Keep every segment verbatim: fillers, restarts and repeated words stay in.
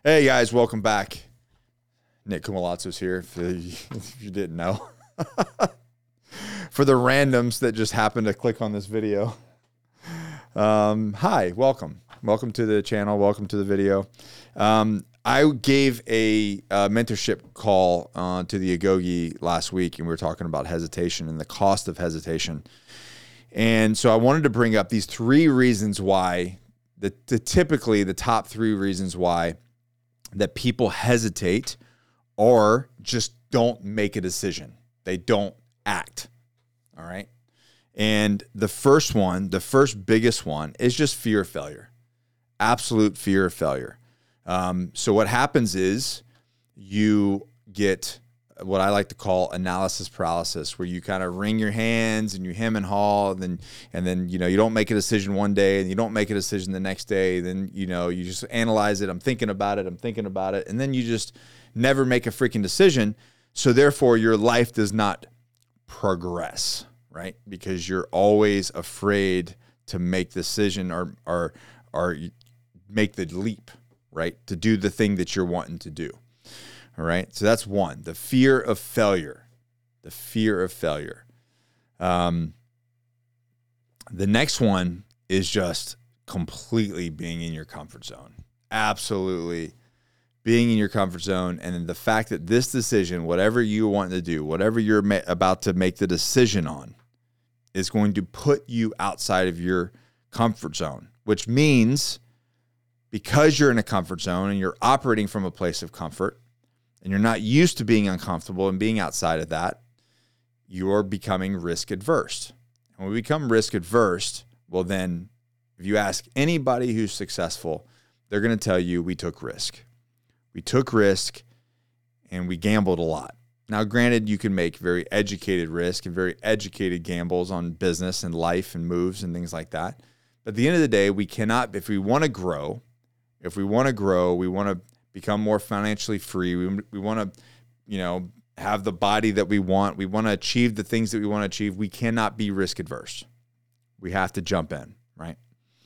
Hey guys, welcome back. Nick Kumalazzo's here, if, if you didn't know. For the randoms that just happened to click on this video. Um, hi, welcome. Welcome to the channel. Welcome to the video. Um, I gave a, a mentorship call uh, to the Agoge last week, and we were talking about hesitation and the cost of hesitation. And so I wanted to bring up these three reasons why, the, the typically the top three reasons why that people hesitate or just don't make a decision. They don't act. All right. And the first one, the first biggest one is just fear of failure. Absolute fear of failure. Um, so what happens is you get what I like to call analysis paralysis, where you kind of wring your hands and you hem and haw, and then, and then, you know, you don't make a decision one day and you don't make a decision the next day. Then, you know, you just analyze it. I'm thinking about it. I'm thinking about it. And then you just never make a freaking decision. So therefore your life does not progress, right? Because you're always afraid to make the decision or, or, or make the leap, right? To do the thing that you're wanting to do. All right. So that's one, the fear of failure, the fear of failure. Um, the next one is just completely being in your comfort zone. Absolutely being in your comfort zone. And then the fact that this decision, whatever you want to do, whatever you're ma- about to make the decision on, is going to put you outside of your comfort zone, which means because you're in a comfort zone and you're operating from a place of comfort, and you're not used to being uncomfortable and being outside of that, you're becoming risk adverse. And when we become risk adverse, well then, if you ask anybody who's successful, they're going to tell you we took risk. We took risk and we gambled a lot. Now, granted, you can make very educated risk and very educated gambles on business and life and moves and things like that. But at the end of the day, we cannot, if we want to grow, if we want to grow, we want to become more financially free. We, we want to, you know, have the body that we want. We want to achieve the things that we want to achieve. We cannot be risk adverse. We have to jump in, right?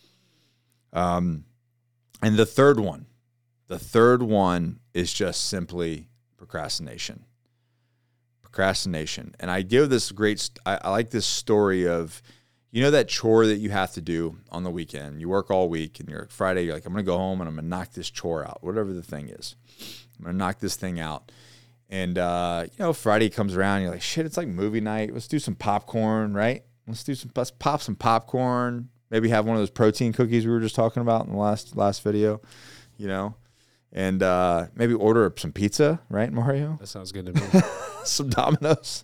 Um, and the third one, the third one is just simply procrastination. Procrastination. And I give this great, I, I like this story of, you know, that chore that you have to do on the weekend. You work all week and you're Friday, you're like, I'm going to go home and I'm going to knock this chore out, whatever the thing is. I'm going to knock this thing out. And, uh, you know, Friday comes around, you're like, shit, it's like movie night. Let's do some popcorn, right? Let's do some, let's pop some popcorn. Maybe have one of those protein cookies we were just talking about in the last, last video, you know, and uh, maybe order some pizza, right, Mario? That sounds good to me. Some Domino's.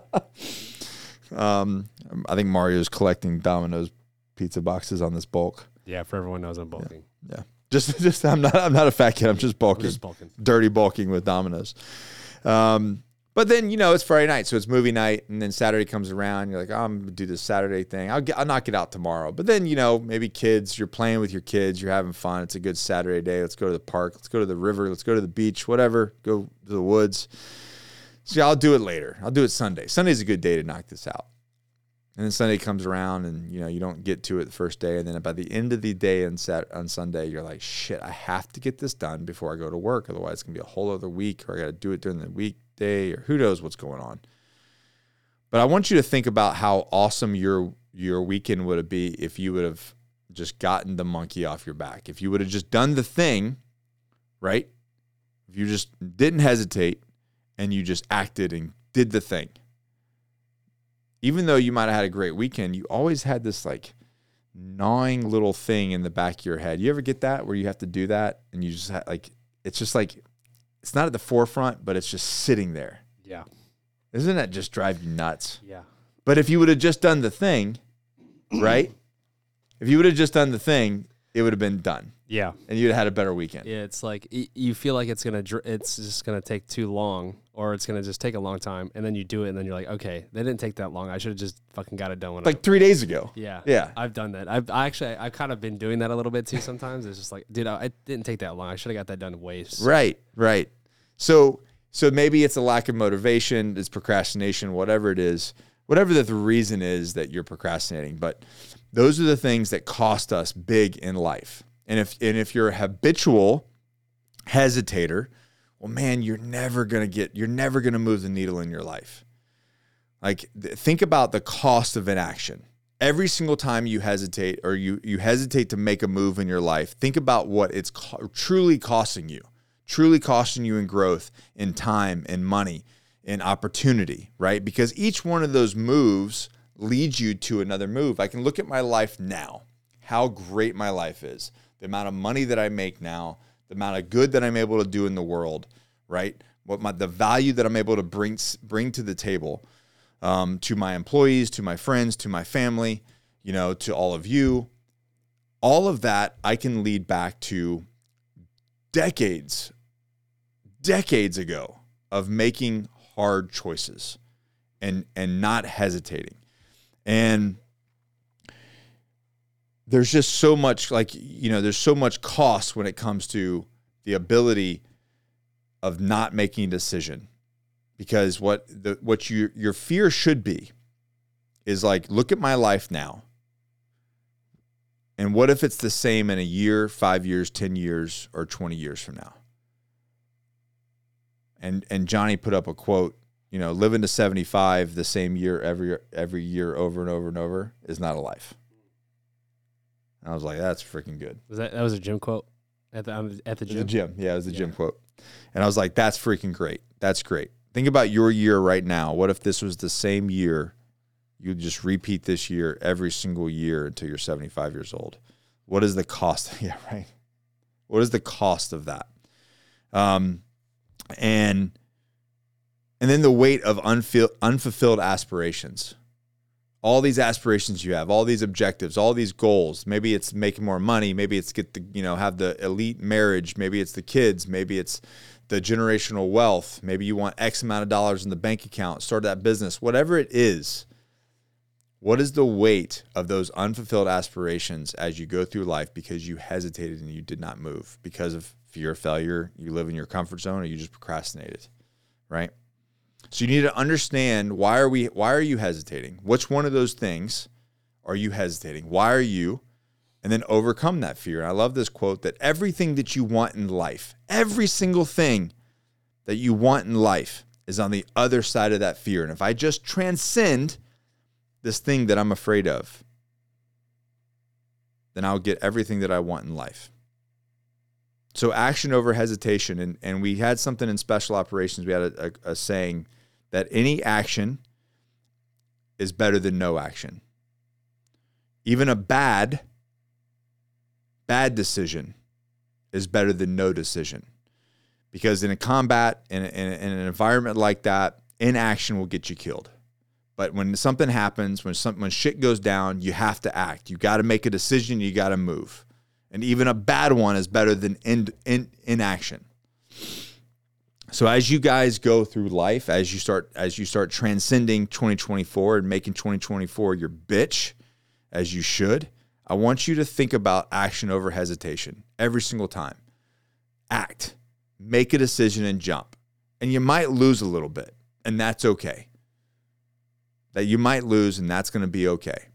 Um, I think Mario's collecting Domino's pizza boxes on this bulk. Yeah, for everyone knows I'm bulking. Yeah, yeah. Just, just I'm not, I'm not a fat kid. I'm just bulking. I'm just bulking. Dirty bulking with Domino's. Um, but then you know it's Friday night, so it's movie night, and then Saturday comes around. You're like, oh, I'm gonna do this Saturday thing. I'll get, I'll knock it out tomorrow. But then you know maybe kids, you're playing with your kids, you're having fun. It's a good Saturday day. Let's go to the park. Let's go to the river. Let's go to the beach. Whatever. Go to the woods. So I'll do it later. I'll do it Sunday. Sunday's a good day to knock this out. And then Sunday comes around and, you know, you don't get to it the first day. And then by the end of the day on, Sat- on Sunday, you're like, shit, I have to get this done before I go to work. Otherwise, it's going to be a whole other week, or I got to do it during the weekday, or who knows what's going on. But I want you to think about how awesome your your weekend would have been if you would have just gotten the monkey off your back. If you would have just done the thing, right? If you just didn't hesitate, and you just acted and did the thing. Even though you might have had a great weekend, you always had this like gnawing little thing in the back of your head. You ever get that where you have to do that and you just have, like, it's just like, it's not at the forefront, but it's just sitting there. Yeah. Isn't that just drive you nuts? Yeah. But if you would have just done the thing, right? If you would have just done the thing, it would have been done. Yeah. And you'd have had a better weekend. Yeah, it's like you feel like it's gonna it's just gonna take too long, or it's gonna just take a long time, and then you do it, and then you're like, okay, that didn't take that long. I should have just fucking got it done. When like I, three days ago. Yeah. Yeah. I've done that. I've I actually I've kind of been doing that a little bit too. Sometimes it's just like, dude, I, it didn't take that long. I should have got that done way. Right. Right. So so maybe it's a lack of motivation, it's procrastination, whatever it is, whatever the reason is that you're procrastinating. But those are the things that cost us big in life. And if and if you're habitual hesitator, well, man, you're never going to get, you're never going to move the needle in your life. Like, th- think about the cost of inaction. Every single time you hesitate or you, you hesitate to make a move in your life, think about what it's co- truly costing you, truly costing you in growth, in time, in money, in opportunity, right? Because each one of those moves leads you to another move. I can look at my life now, how great my life is, the amount of money that I make now, the amount of good that I'm able to do in the world, right? What my, the value that I'm able to bring, bring to the table. Um, to my employees, to my friends, to my family, you know, to all of you. All of that I can lead back to decades, decades ago of making hard choices and, and not hesitating. And there's just so much, like, you know, there's so much cost when it comes to the ability of not making a decision. Because what the what you, your fear should be is like, look at my life now. And what if it's the same in a year, five years, ten years, or twenty years from now? And and Johnny put up a quote, you know, living to seventy-five the same year every every year over and over and over is not a life. And I was like, that's freaking good. Was that that was a gym quote at the at the gym? The gym, yeah, it was the yeah. gym quote. And I was like, that's freaking great. That's great. Think about your year right now. What if this was the same year? You just repeat this year every single year until you're seventy-five years old. What is the cost? Yeah, right. What is the cost of that? Um, and and then the weight of unfil- unfulfilled aspirations. All these aspirations you have, all these objectives, all these goals. Maybe it's making more money. Maybe it's get the, you know, have the elite marriage. Maybe it's the kids. Maybe it's the generational wealth. Maybe you want X amount of dollars in the bank account, start that business, whatever it is. What is the weight of those unfulfilled aspirations as you go through life because you hesitated and you did not move because of fear of failure? You live in your comfort zone, or you just procrastinated, right? So you need to understand, why are we, why are you hesitating? Which one of those things are you hesitating? Why are you? And then overcome that fear. And I love this quote, that everything that you want in life, every single thing that you want in life is on the other side of that fear. And if I just transcend this thing that I'm afraid of, then I'll get everything that I want in life. So action over hesitation. And, and we had something in special operations. We had a, a, a saying that any action is better than no action. Even a bad Bad decision is better than no decision. Because in a combat, in, a, in, a, in an environment like that, inaction will get you killed. But when something happens, when some, when shit goes down, you have to act. You got to make a decision. You got to move. And even a bad one is better than in, in, inaction. So as you guys go through life, as you start as you start transcending twenty twenty-four and making twenty twenty-four your bitch, as you should, I want you to think about action over hesitation every single time. Act. Make a decision and jump. And you might lose a little bit, and that's okay. That you might lose, and that's going to be okay.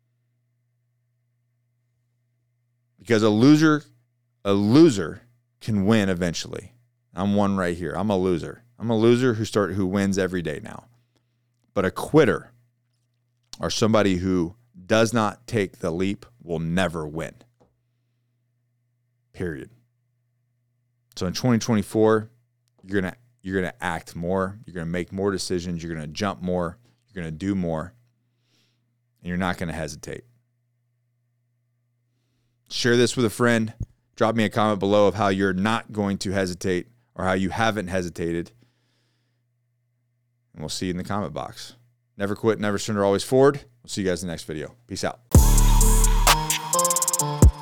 Because a loser, a loser can win eventually. I'm one right here. I'm a loser. I'm a loser who start who wins every day now. But a quitter, or somebody who does not take the leap, will never win. Period. So in twenty twenty-four, you're gonna you're gonna act more. You're gonna make more decisions. You're gonna jump more. You're gonna do more, and you're not gonna hesitate. Share this with a friend. Drop me a comment below of how you're not going to hesitate or how you haven't hesitated, and we'll see you in the comment box. Never quit, never surrender, always forward. We'll see you guys in the next video. Peace out.